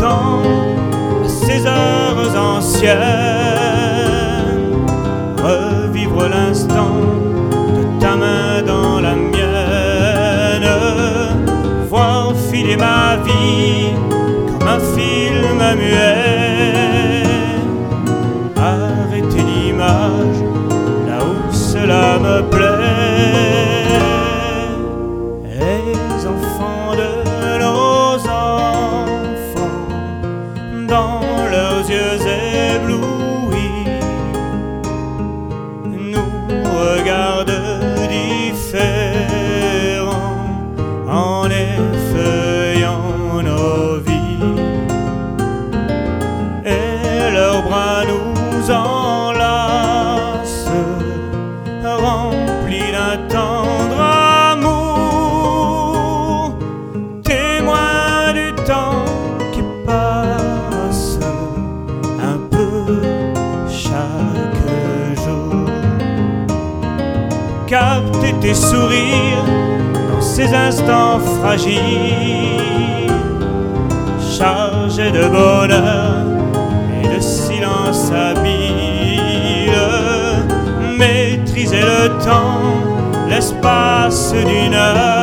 temps à ces heures anciennes, revivre l'instant de ta main dans la mienne, voir filer ma vie comme un film muet, arrêter l'image là où cela me plaît. Les enfants de nos enfants, dans leurs yeux éblouis, nous regardent différents en effeuillant nos vies, et leurs bras nous enlacent, remplis d'un tendre amour, témoin du temps qui passe un peu chaque jour. Capter tes sourires dans ces instants fragiles, chargés de bonheur et de silence habile, maîtriser le temps, l'espace d'une heure,